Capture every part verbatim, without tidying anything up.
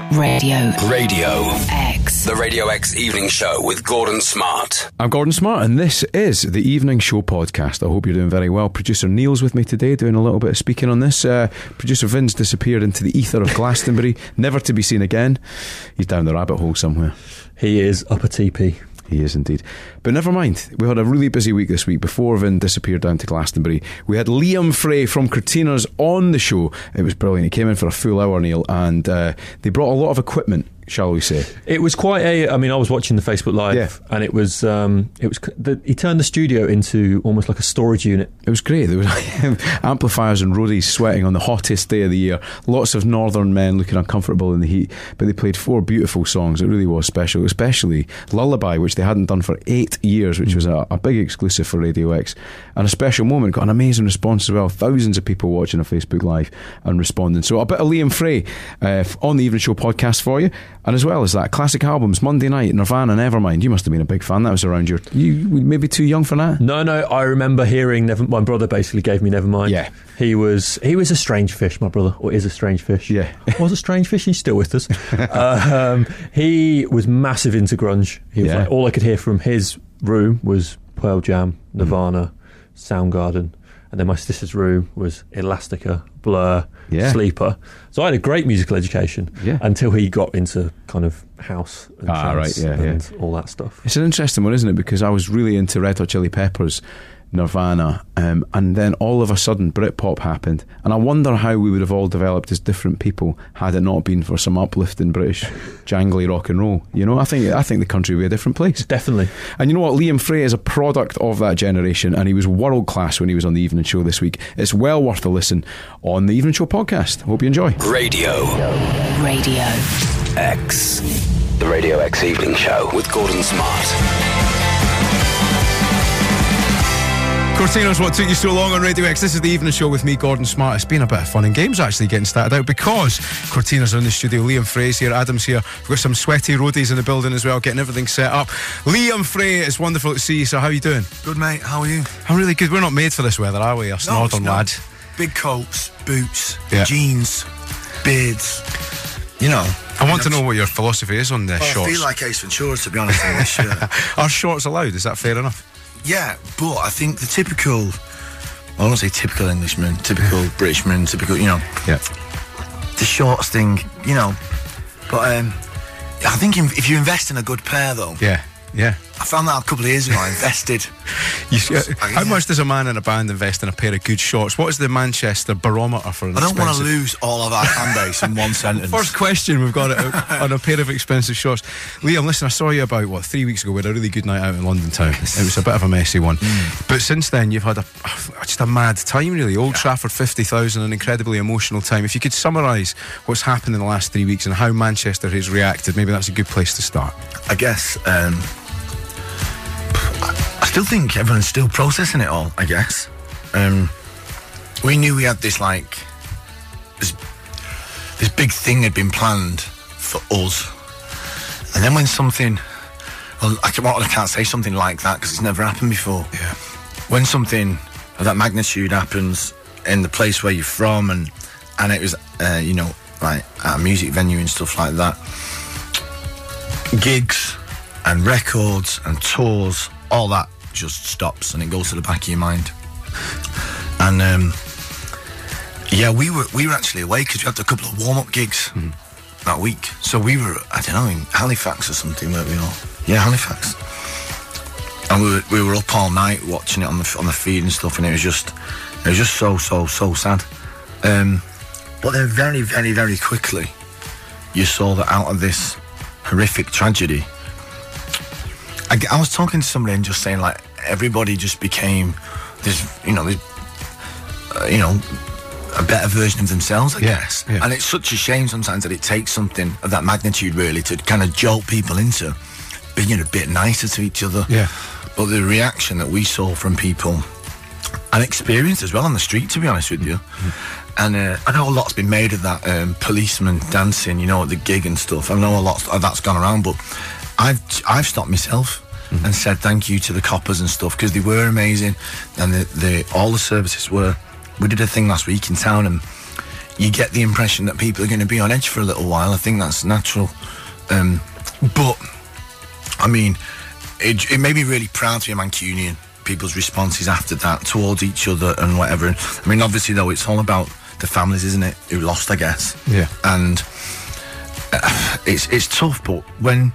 Radio. Radio X. The Radio X Evening Show with Gordon Smart. I'm Gordon Smart, and this is the Evening Show podcast. I hope you're doing very well. Producer Neil's with me today, doing a little bit of speaking on this. Uh, Producer Vin's disappeared into the ether of Glastonbury, never to be seen again. He's down the rabbit hole somewhere. He is up a T P. He is indeed. But never mind. We had a really busy week this week. Before Vin disappeared down to Glastonbury, we had Liam Frey from Cortinas on the show. It was brilliant. He came in for a full hour, Neil, and uh, they brought a lot of equipment, shall we say. It was quite a... I mean, I was watching the Facebook Live, yeah. and it was... Um, it was. The, he turned the studio into almost like a storage unit. It was great. There was amplifiers and roadies sweating on the hottest day of the year. Lots of northern men looking uncomfortable in the heat. But they played four beautiful songs. It really was special, especially Lullaby, which they hadn't done for eight years, which was a, a big exclusive for Radio X. And a special moment. Got an amazing response as well. Thousands of people watching a Facebook Live and responding. So a bit of Liam Frey uh, on the Evening Show podcast for you. And as well as that, classic albums, Monday Night, Nirvana, Nevermind. You must have been a big fan. That was around your... You maybe too young for that? No, no, I remember hearing... Never, my brother basically gave me Nevermind. Yeah. He was he was a strange fish, my brother, or is a strange fish. Yeah. Was a strange fish, he's still with us. uh, um, he was massive into grunge. He was yeah. like, all I could hear from his room was Pearl Jam, Nirvana, mm. Soundgarden. And then my sister's room was Elastica, Blur, yeah. Sleeper. So I had a great musical education yeah. until he got into kind of house and, ah, right, yeah, and yeah. all that stuff. It's an interesting one, isn't it? Because I was really into Red Hot Chili Peppers, Nirvana, um, and then all of a sudden Britpop happened, and I wonder how we would have all developed as different people had it not been for some uplifting British jangly rock and roll. You know, I think I think the country would be a different place. Definitely. And you know what? Liam Frey is a product of that generation, and he was world class when he was on the Evening Show this week. It's well worth a listen on the Evening Show podcast. Hope you enjoy. Radio. Radio X. The Radio X Evening Show with Gordon Smart. Cortinas, what took you so long on Radio X? This is the Evening Show with me, Gordon Smart. It's been a bit of fun and games actually getting started out because Cortinas are in the studio. Liam Frey's here, Adam's here. We've got some sweaty roadies in the building as well, getting everything set up. Liam Frey, it's wonderful to see you. So how are you doing? Good, mate. How are you? I'm really good. We're not made for this weather, are we? Us no, northern lads. Big coats, boots, yeah. jeans, beards. You know. I, I want to know what your philosophy is on this well, shorts. I feel like Ace Ventura, to be honest, in this shirt. Are shorts allowed? Is that fair enough? Yeah, but I think the typical... I don't want to say typical Englishman, typical Britishman, typical, you know, yeah. the shorts thing, you know. But um, I think if you invest in a good pair, though, yeah, yeah. I found that a couple of years ago. I invested. you, how much does a man in a band invest in a pair of good shorts? What is the Manchester barometer for an I don't expensive... want to lose all of our fan base in one sentence. First question we've got it on a pair of expensive shorts. Liam, listen, I saw you about, what, three weeks ago. We had a really good night out in London town. It was a bit of a messy one. Mm. But since then, you've had a just a mad time, really. Old yeah. Trafford, fifty thousand, an incredibly emotional time. If you could summarise what's happened in the last three weeks and how Manchester has reacted, maybe that's a good place to start. I guess... Um, I still think everyone's still processing it all, I guess. Um, we knew we had this, like, this, this big thing had been planned for us. And then when something, well, I can't, I can't say something like that because it's never happened before. Yeah. When something of that magnitude happens in the place where you're from, and, and it was, uh, you know, like at a music venue and stuff like that, gigs and records and tours, all that just stops and it goes to the back of your mind. And um, yeah, we were we were actually away because we had a couple of warm-up gigs mm. that week. So we were, I don't know, in Halifax or something, weren't we all? Yeah, Halifax. And we were we were up all night watching it on the on the feed and stuff, and it was just it was just so so so sad. Um, but then very very very quickly, you saw that out of this horrific tragedy. I, I was talking to somebody and just saying, like, everybody just became this, you know, this, uh, you know, a better version of themselves, I yeah, guess. Yeah. And it's such a shame sometimes that it takes something of that magnitude, really, to kind of jolt people into being a bit nicer to each other. Yeah. But the reaction that we saw from people, and experienced as well on the street, to be honest with you, mm-hmm. and uh, I know a lot's been made of that um, policeman dancing, you know, at the gig and stuff. I know a lot of that's gone around, but I've I've stopped myself mm-hmm. and said thank you to the coppers and stuff, because they were amazing, and the, the all the services were. We did a thing last week in town, and you get the impression that people are going to be on edge for a little while. I think that's natural. Um, but, I mean, it, it made me really proud to be a Mancunian. People's responses after that towards each other and whatever. And, I mean, obviously, though, it's all about the families, isn't it, who lost, I guess. Yeah. And uh, it's it's tough, but when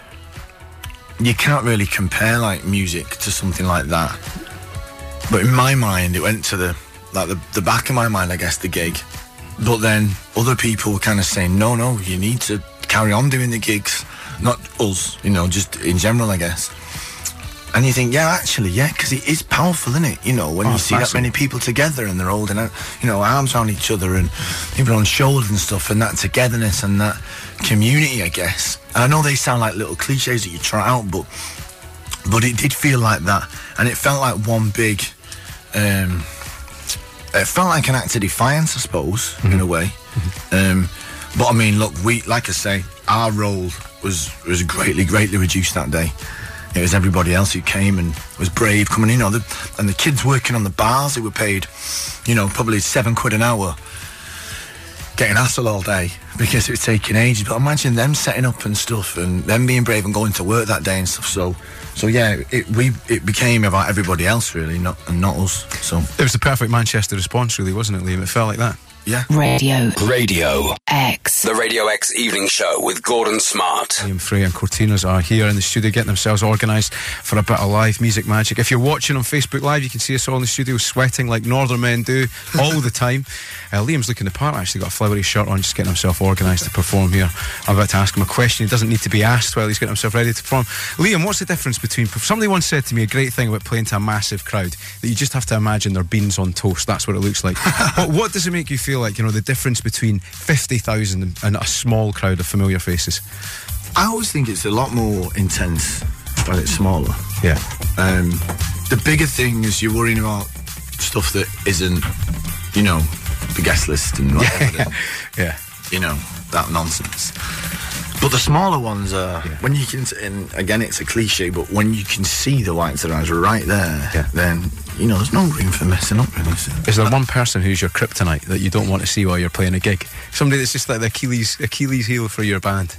you can't really compare, like, music to something like that. But in my mind, it went to the, like, the, the back of my mind, I guess, the gig. But then other people were kind of saying, no, no, you need to carry on doing the gigs. Not us, you know, just in general, I guess. And you think, yeah, actually, yeah, because it is powerful, isn't it? You know, when oh, you see massive. that many people together and they're holding out, you know, arms around each other and people on shoulders and stuff, and that togetherness and that community, I guess. And I know they sound like little cliches that you try out, but but it did feel like that. And it felt like one big, um, it felt like an act of defiance, I suppose, mm-hmm. in a way. Mm-hmm. Um, but I mean, look, we, like I say, our role was, was greatly, greatly reduced that day. It was everybody else who came and was brave coming in, you know, the, and the kids working on the bars who were paid, you know, probably seven quid an hour, getting hassle all day because it was taking ages. But imagine them setting up and stuff, and them being brave and going to work that day and stuff. So, so yeah, it we it became about everybody else really, not and not us. So it was the perfect Manchester response, really, wasn't it, Liam? It felt like that. Yeah. Radio. Radio X. The Radio X Evening Show with Gordon Smart. Liam Frey and Cortinas are here in the studio getting themselves organised for a bit of live music magic. If you're watching on Facebook Live, you can see us all in the studio sweating like northern men do all the time. Uh, Liam's looking the part, actually got a flowery shirt on, just getting himself organised to perform here. I'm about to ask him a question. He doesn't need to be asked while he's getting himself ready to perform. Liam, what's the difference between... Somebody once said to me a great thing about playing to a massive crowd, that you just have to imagine they're beans on toast. That's what it looks like. But what does it make you feel like, you know, the difference between fifty thousand and a small crowd of familiar faces? I always think it's a lot more intense when it's smaller. Yeah. Um, the bigger thing is you're worrying about stuff that isn't, you know, the guest list and whatever. Yeah. yeah. You know, that nonsense. But the smaller ones are, yeah. when you can, and again, it's a cliche, but when you can see the whites of their eyes right there, yeah. then, you know, there's no room for messing up, really. So. Is there one person who's your kryptonite that you don't want to see while you're playing a gig? Somebody that's just like the Achilles, Achilles heel for your band?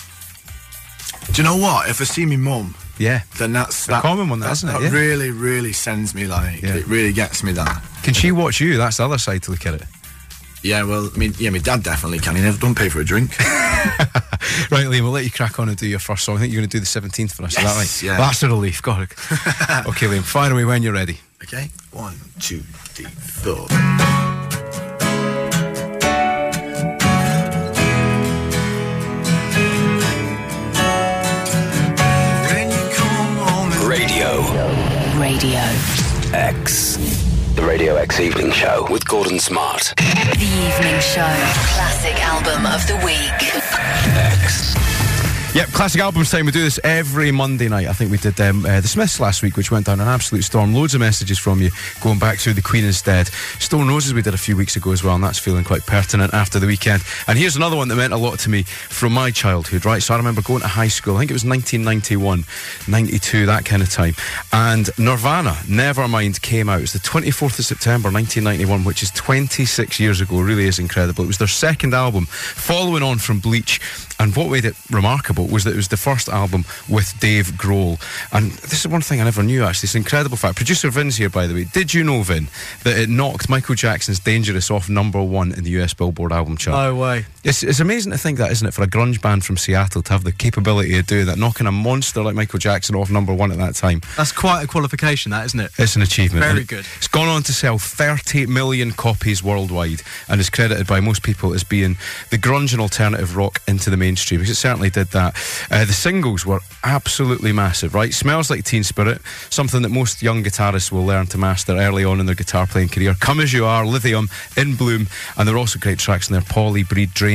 Do you know what? If I see me mum, yeah, then that's a that, common one, that, isn't it? That yeah. really, really sends me, like, yeah. it really gets me that. Can she watch you? That's the other side to look at it. Yeah, well, I mean, yeah, my dad definitely can. He never don't pay for a drink. Right, Liam, we'll let you crack on and do your first song. I think you're going to do the seventeenth for us, yes, is that right? Yeah. Well, that's a relief, God. Okay, Liam, fire away when you're ready. Okay, one, two, three, four. Radio. Radio X. The Radio X Evening Show with Gordon Smart. The Evening Show. Classic album of the week. X. Yep, classic albums time. We do this every Monday night. I think we did um, uh, the Smiths last week, which went down an absolute storm. Loads of messages from you going back through The Queen instead. Stone Roses we did a few weeks ago as well, and that's feeling quite pertinent after the weekend. And here's another one that meant a lot to me from my childhood, right? So I remember going to high school, I think it was nineteen ninety-one, ninety-two, that kind of time. And Nirvana, Nevermind, came out. It was the twenty-fourth of September nineteen ninety-one, which is twenty-six years ago. It really is incredible. It was their second album, following on from Bleach. And what made it remarkable was that it was the first album with Dave Grohl. And this is one thing I never knew, actually. It's an incredible fact. Producer Vin's here, by the way. Did you know, Vin, that it knocked Michael Jackson's Dangerous off number one in the U S Billboard album chart? No way. It's, it's amazing to think that, isn't it, for a grunge band from Seattle to have the capability of doing that, knocking a monster like Michael Jackson off number one at that time. That's quite a qualification, that, isn't it? It's an achievement. Very it, good. It's gone on to sell thirty million copies worldwide and is credited by most people as being the grunge and alternative rock into the mainstream, because it certainly did that. Uh, the singles were absolutely massive, right? Smells Like Teen Spirit, something that most young guitarists will learn to master early on in their guitar playing career. Come As You Are, Lithium, In Bloom, and there are also great tracks in there. Polly, Breed, Drain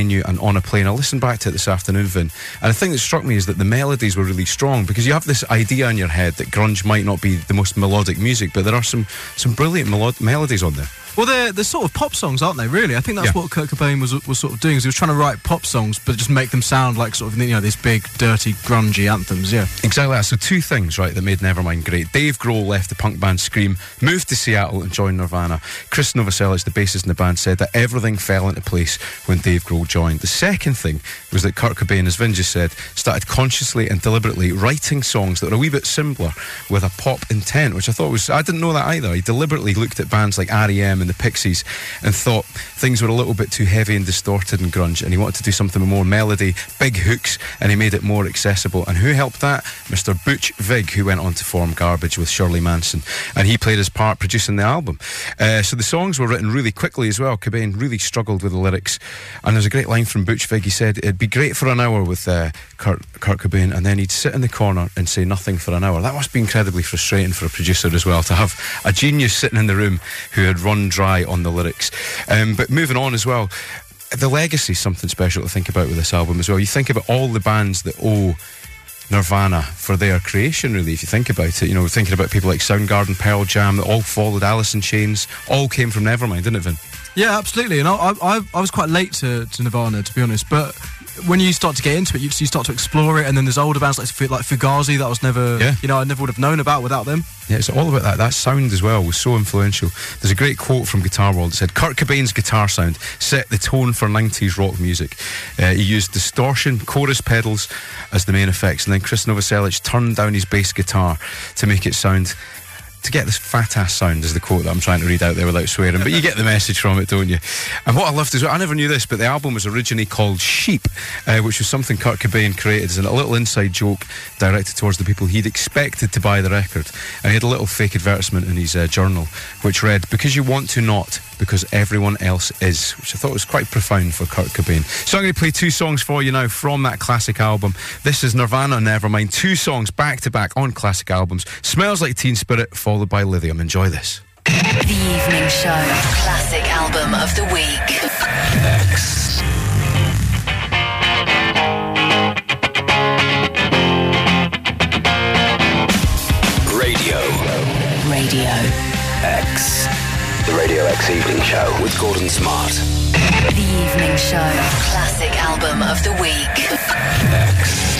Venue and On a Plane. I listened back to it this afternoon, Vin, and the thing that struck me is that the melodies were really strong, because you have this idea in your head that grunge might not be the most melodic music, but there are some, some brilliant melo- melodies on there. Well, they're, they're sort of pop songs, aren't they, really? I think that's Yeah. what Kurt Cobain was was sort of doing, is he was trying to write pop songs, but just make them sound like sort of, you know, these big, dirty, grungy anthems, yeah. Exactly that. So two things, right, that made Nevermind great. Dave Grohl left the punk band Scream, moved to Seattle and joined Nirvana. Chris Novoselic, the bassist in the band, said that everything fell into place when Dave Grohl joined. The second thing was that Kurt Cobain, as Vin just said, started consciously and deliberately writing songs that were a wee bit simpler with a pop intent, which I thought was... I didn't know that either. He deliberately looked at bands like R E M and the Pixies and thought things were a little bit too heavy and distorted and grunge, and he wanted to do something with more melody, big hooks, and he made it more accessible. And who helped that? Mister Butch Vig, who went on to form Garbage with Shirley Manson, and he played his part producing the album. Uh, so the songs were written really quickly as well. Cobain really struggled with the lyrics, and there's a great line from Butch Vig. He said it'd be great for an hour with uh, Kurt, Kurt Cobain, and then he'd sit in the corner and say nothing for an hour. That must be incredibly frustrating for a producer as well, to have a genius sitting in the room who had run dry on the lyrics. Um, but moving on as well, the legacy is something special to think about with this album as well. You think about all the bands that owe Nirvana for their creation, really, if you think about it. You know, thinking about people like Soundgarden, Pearl Jam, that all followed Alice in Chains, all came from Nevermind, didn't it, Vin? Yeah, absolutely. And I, I, I was quite late to, to Nirvana, to be honest, but when you start to get into it, you, you start to explore it, and then there's older bands like, like Fugazi that I was never, Yeah. you know, I never would have known about without them. Yeah, it's all about that. That sound as well was so influential. There's a great quote from Guitar World that said, Kurt Cobain's guitar sound set the tone for nineties rock music. Uh, he used distortion, chorus pedals as the main effects, and then Chris Novoselic turned down his bass guitar to make it sound... to get this fat-ass sound is the quote that I'm trying to read out there without swearing, but you get the message from it, don't you? And what I loved is, I never knew this, but the album was originally called Sheep, uh, which was something Kurt Cobain created as a little inside joke directed towards the people he'd expected to buy the record. And he had a little fake advertisement in his uh, journal, which read, because you want to not, because everyone else is, which I thought was quite profound for Kurt Cobain. So I'm going to play two songs for you now from that classic album. This is Nirvana, Nevermind, two songs back-to-back on classic albums. Smells Like Teen Spirit, followed by Lithium. Enjoy this. The Evening Show. Classic album of the week. X. Radio. Radio. X. The Radio X Evening Show with Gordon Smart. The Evening Show. Classic album of the week. X.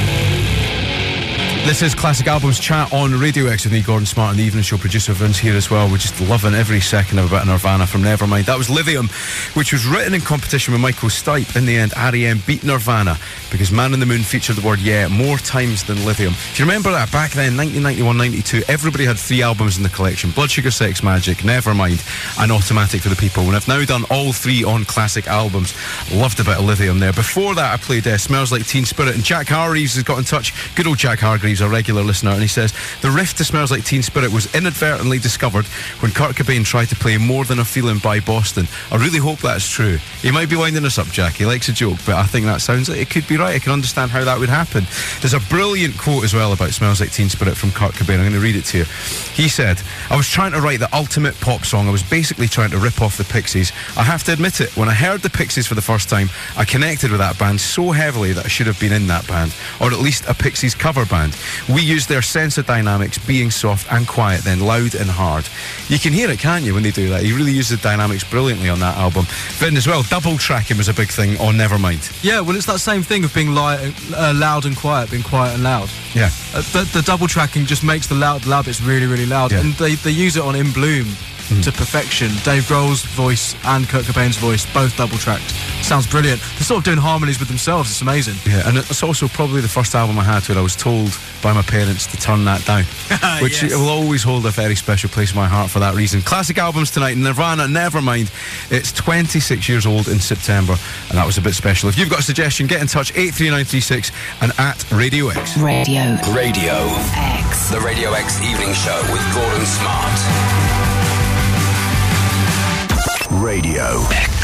This is Classic Albums Chat on Radio X with me, Gordon Smart, and the Evening Show producer Vince here as well. We're just loving every second of a bit of Nirvana from Nevermind. That was Lithium, which was written in competition with Michael Stipe. In the end, R E M beat Nirvana because Man on the Moon featured the word yeah more times than Lithium. Do you remember that? Back then, nineteen ninety-one ninety-two, everybody had three albums in the collection: Blood Sugar Sex Magic, Nevermind, and Automatic for the People. And I've now done all three on classic albums. Loved a bit of Lithium there. Before that, I played uh, Smells Like Teen Spirit, and Jack Hargreaves has got in touch. Good old Jack Hargreaves, a regular listener, and he says the riff to Smells Like Teen Spirit was inadvertently discovered when Kurt Cobain tried to play More Than a Feeling by Boston. I really hope that's true. He might be winding us up, Jack. He likes a joke, but I think that sounds like it could be right. I can understand how that would happen. There's a brilliant quote as well about Smells Like Teen Spirit from Kurt Cobain. I'm going to read it to you. He said, I was trying to write the ultimate pop song. I was basically trying to rip off the Pixies. I have to admit it, when I heard the Pixies for the first time, I connected with that band so heavily that I should have been in that band, or at least a Pixies cover band. We used their sense of dynamics, being soft and quiet, then loud and hard. You can hear it, can't you, when they do that? He really used the dynamics brilliantly on that album. Vin as well, double tracking was a big thing on Nevermind. Yeah, well, it's that same thing of being light, uh, loud and quiet, being quiet and loud. Yeah. Uh, the, the double tracking just makes the loud, loud bits really, really loud. Yeah. And they, they use it on In Bloom mm. to perfection. Dave Grohl's voice and Kurt Cobain's voice, both double tracked. Sounds brilliant. They're sort of doing harmonies with themselves. It's amazing. Yeah, and it's also probably the first album I had where I was told by my parents to turn that down, which Yes. will always hold a very special place in my heart for that reason. Classic albums tonight, Nirvana, Nevermind. It's twenty-six years old in September, and that was a bit special. If you've got a suggestion, get in touch, eight three nine three six and at Radio X. Radio. Radio X. The Radio X Evening Show with Gordon Smart. Radio X.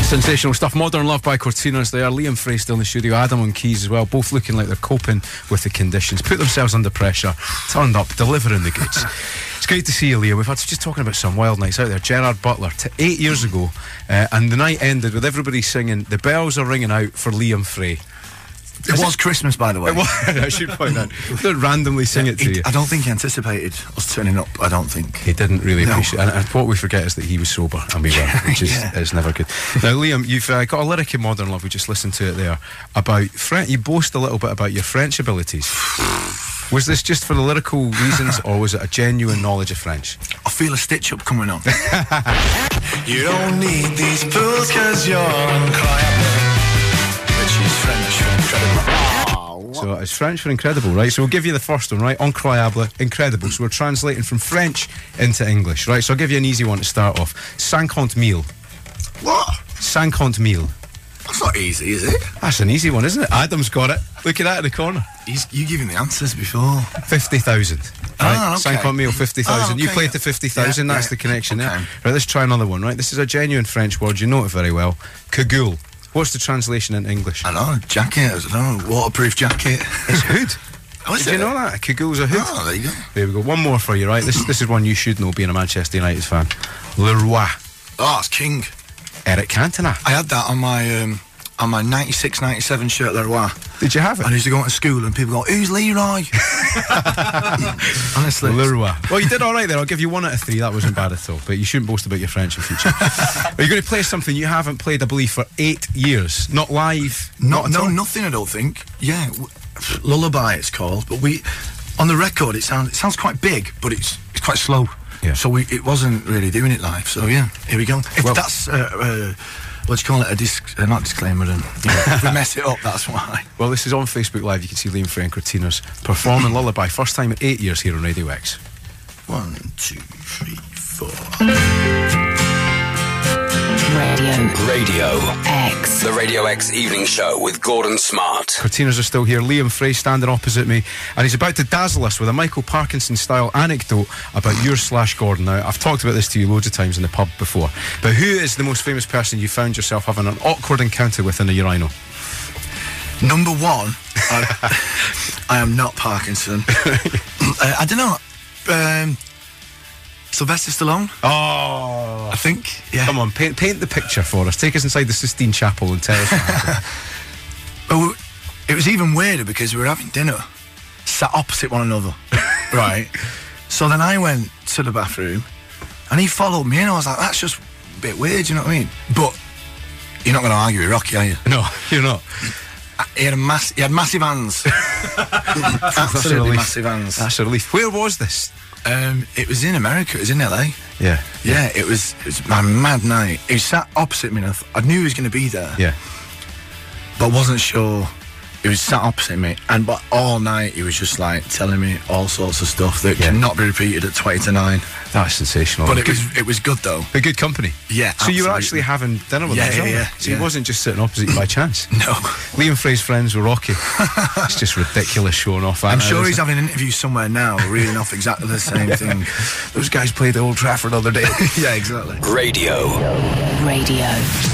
Sensational stuff. Modern Love by Cortinas there. Liam Frey still in the studio. Adam on keys as well. Both looking like they're coping with the conditions. Put themselves under pressure. Turned up. Delivering the goods. It's great to see you, Liam. We've had just talking about some wild nights out there. Gerard Butler, t- eight years ago, uh, and the night ended with everybody singing "The Bells Are Ringing Out" for Liam Frey. It Is was it? Christmas, by the way. It was, I should point out. Don't randomly sing it to He- you. I don't think he anticipated us turning up. I don't think. He didn't really No. appreciate it. And, and what we forget is that he was sober and we weren't, which is, Yeah. is never good. Now, Liam, you've uh, got a lyric in Modern Love, we just listened to it there, about French. You boast a little bit about your French abilities. Was this just for the lyrical reasons, or was it a genuine knowledge of French? I feel a stitch up coming on. You don't need these pills because you're incredible. Which is French for incredible. So it's French for incredible, right? So we'll give you the first one, right? Incroyable, incredible. So we're translating from French into English, right? So I'll give you an easy one to start off. Cinquante mille. What? Cinquante mille. That's not easy, is it? That's an easy one, isn't it? Adam's got it. Look at that in the corner. He's, you giving the answers before. fifty thousand. Right? Ah, okay. Cinquante mille, fifty thousand. Ah, You okay, played yeah. to fifty thousand, Yeah, that's yeah. the connection Okay. there. Right, let's try another one, right? This is a genuine French word, you know it very well. Cagoule. What's the translation in English? I know, jacket, I don't know, waterproof jacket. It's hood. Oh, is Did you it? know that? A cagoule's a hood. Oh, there you go. There we go. One more for you, right? This this is one you should know, being a Manchester United fan. Le Roi. Oh, it's King. Eric Cantona. I had that on my um, on my ninety-six ninety-seven shirt, Leroy. Did you have it? I used to go into school and people go, "Who's Leroy?" Honestly. Le Roi. Well, you did all right there. I'll give you one out of three. That wasn't bad at all. But you shouldn't boast about your French in future. Are you going to play something you haven't played, I believe, for eight years? Not live? No, not at no, all? nothing. I don't think. Yeah, w- Lullaby it's called, but we on the record it sounds it sounds quite big, but it's it's quite slow. Yeah. So we it wasn't really doing it live. So yeah, here we go. If Well- that's uh, uh, what do you call it? A disc, uh, not disclaimer. Then you know, if we mess it up, that's why. Well, this is on Facebook Live. You can see Liam Frey and Cortinas performing Lullaby. First time in eight years here on Radio X. One, two, three, four. Radio Radio X. The Radio X Evening Show with Gordon Smart. Cortinas are still here. Liam Frey standing opposite me, and he's about to dazzle us with a Michael Parkinson style anecdote about your slash Gordon. Now, I've talked about this to you loads of times in the pub before, but who is the most famous person you found yourself having an awkward encounter with in a urinal? Number one, I, I am not Parkinson. uh, I don't know. Um, Sylvester Stallone, Oh, I think. Yeah. come on, paint, paint the picture for us. Take us inside the Sistine Chapel and tell us what happened. Oh, it was even weirder because we were having dinner, sat opposite one another, right? So then I went to the bathroom, and he followed me, and I was like, "That's just a bit weird," you know what I mean? But you're not going to argue with Rocky, are you? No, you're not. He had a mass, he had massive hands, That's a absolutely relief. massive hands. That's a relief. Where was this? Um, it was in America. It was in L A. Yeah. Yeah, it was. It was my mad night. He sat opposite me, and I, th- I knew he was going to be there. Yeah. But I wasn't sure. He was sat opposite me, and but all night he was just like telling me all sorts of stuff that Yeah. cannot be repeated at twenty to nine. That's sensational. But it Good- was it was good though. a good company. Yeah, So you were absolutely. actually having dinner with Yeah, him? yeah, yeah, So yeah. he wasn't just sitting opposite you by chance. No, Liam Frey's friends were Rocky. It's just ridiculous showing off. I'm that now, sure he's isn't having an interview somewhere now, reading off exactly the same thing. it? Those guys played at Old Trafford the other day. Yeah, exactly. Radio Radio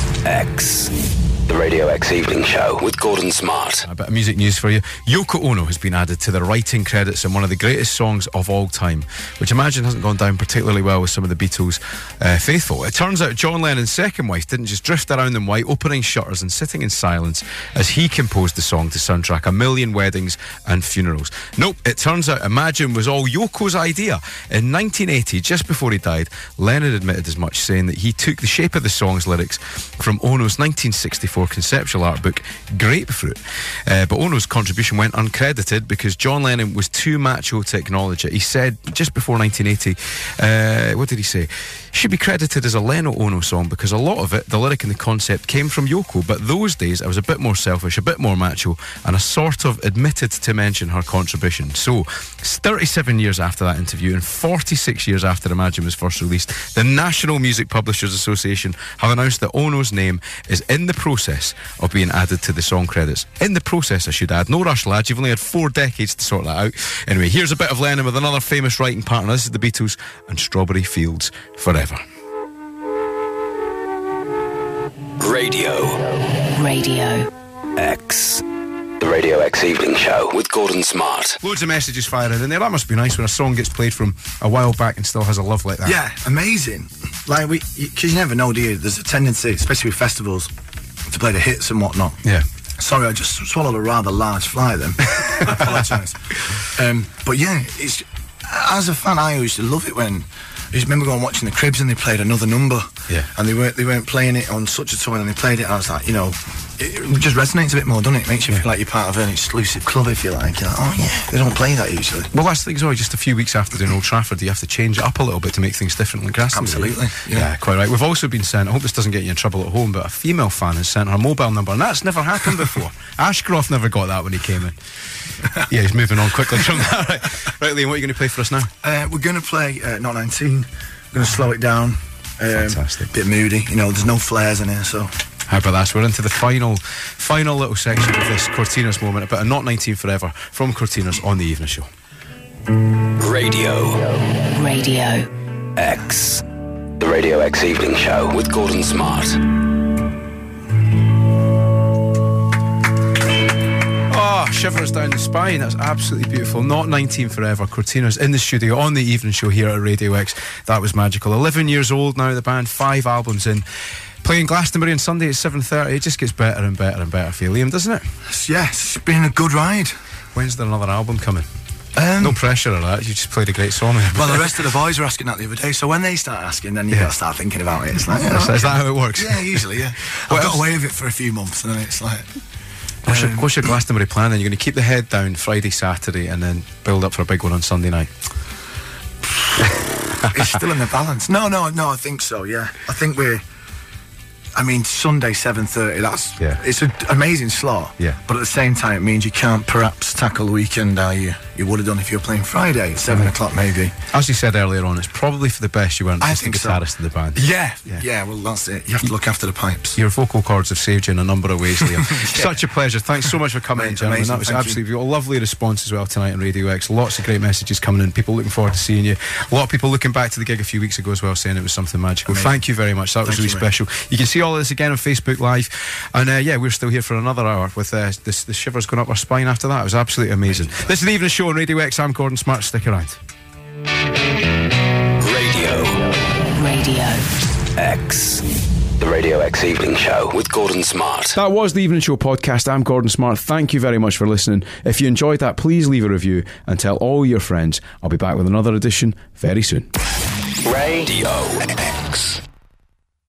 X. The Radio X Evening Show with Gordon Smart. A bit of music news for you. Yoko Ono has been added to the writing credits in one of the greatest songs of all time, which I imagine hasn't gone down particularly well with some of the Beatles' uh, faithful. It turns out John Lennon's second wife didn't just drift around in white, opening shutters and sitting in silence as he composed the song to soundtrack a million weddings and funerals. Nope, it turns out Imagine was all Yoko's idea. In nineteen eighty, just before he died, Lennon admitted as much, saying that he took the shape of the song's lyrics from Ono's nineteen sixty-four conceptual art book Grapefruit. Uh, but Ono's contribution went uncredited because John Lennon was too macho to acknowledge it. He said just before nineteen eighty, uh, what did he say? Should be credited as a Leno-Ono song because a lot of it, the lyric and the concept, came from Yoko, but those days I was a bit more selfish, a bit more macho, and I sort of admitted to mention her contribution. So, thirty-seven years after that interview and forty-six years after Imagine was first released, the National Music Publishers Association have announced that Ono's name is in the process of being added to the song credits. In the process, I should add. No rush, lads. You've only had four decades to sort that out. Anyway, here's a bit of Lennon with another famous writing partner. This is the Beatles and Strawberry Fields Forever. Radio Radio X. The Radio X Evening Show with Gordon Smart. Loads of messages firing in there. That must be nice when a song gets played from a while back and still has a love like that. Yeah, amazing. Like, we, because you, you never know, do you? There's a tendency, especially with festivals, to play the hits and whatnot. Yeah. Sorry, I just swallowed a rather large fly then. I apologise. Um, but yeah, it's, as a fan, I used to love it when I just remember going watching the Cribs and they played another number. Yeah. And they weren't they weren't playing it on such a tour and they played it. And I was like, you know, it, it just resonates a bit more, doesn't it? It makes you yeah. feel like you're part of an exclusive club, if you like. You're like, oh yeah, they don't play that usually. Well, that's the thing as well. Just a few weeks after doing Old Trafford, you have to change it up a little bit to make things different like Glastonbury. Absolutely. Yeah. Yeah. yeah, quite right. We've also been sent, I hope this doesn't get you in trouble at home, but a female fan has sent her mobile number, and that's never happened before. Ashcroft never got that when he came in. Yeah, he's moving on quickly from that. Right, right Liam, what are you going to play for us now? Uh, we're going to play uh, Not nineteen. We're going to slow it down. Um, Fantastic. Bit moody. You know, there's no flares in here, so... How about that? So we're into the final final little section of this Cortinas moment, about a Not nineteen Forever from Cortinas on the Evening Show. Radio Radio X. The Radio X Evening Show with Gordon Smart. Oh, shivers down the spine. That's absolutely beautiful. Not nineteen Forever. Cortinas in the studio on the Evening Show here at Radio X. That was magical. eleven years old now, the band, five albums in. Playing Glastonbury on Sunday at seven thirty. It just gets better and better and better for you, Liam, doesn't it? Yes, it's been a good ride. When's there another album coming? Um, No pressure or that. You just played a great song. Well, the rest of the boys were asking that the other day, so when they start asking, then you Yeah. got to start thinking about it. It's like, Is that- is that how it works? Yeah, usually, yeah. What I've got else? away with it for a few months, and then it's like... What's, your, um, what's your Glastonbury plan then? You're going to keep the head down Friday, Saturday, and then build up for a big one on Sunday night? It's still in the balance. No, no, no, I think so, yeah. I think we're... I mean, Sunday, seven thirty, that's... Yeah. It's an amazing slot. Yeah. But at the same time, it means you can't perhaps tackle the weekend how you, you would have done if you were playing Friday at seven o'clock, maybe. As you said earlier on, it's probably for the best you weren't I just the think so. guitarist of the band. Yeah, Yeah. yeah, well, that's it. You have to look after the pipes. Your vocal cords have saved you in a number of ways, Liam. Yeah. Such a pleasure. Thanks so much for coming in, Mate, gentlemen. amazing, That was thank absolutely a lovely response as well tonight on Radio X. Lots of great messages coming in. People looking forward to seeing you. A lot of people looking back to the gig a few weeks ago as well, saying it was something magical. Amazing. Thank you very much. That was Thank really you, mate. special. You can see all of this again on Facebook Live. And uh, yeah, we're still here for another hour with uh, this, the shivers going up our spine after that. It was absolutely amazing. This is the Evening Show on Radio X. I'm Gordon Smart. Stick around. Radio Radio X. The Radio X Evening Show with Gordon Smart. That was the Evening Show podcast. I'm Gordon Smart. Thank you very much for listening. If you enjoyed that, please leave a review and tell all your friends. I'll be back with another edition very soon. Radio X.